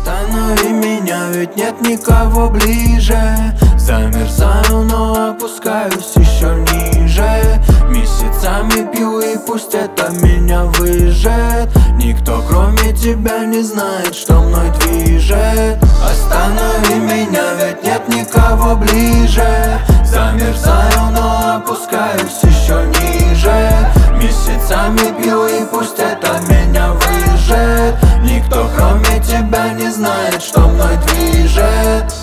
Останови меня, ведь нет никого ближе. Замерзаю, но опускаюсь еще ниже. Месяцами пью, и пусть это меня выжжет. Никто кроме тебя не знает, что мной движет. Останови меня, ведь нет никого ближе. Замерзаю, но опускаюсь еще ниже. Месяцами пью, и пусть это меня выжжет. Никто кроме тебя не знает, что мной движет.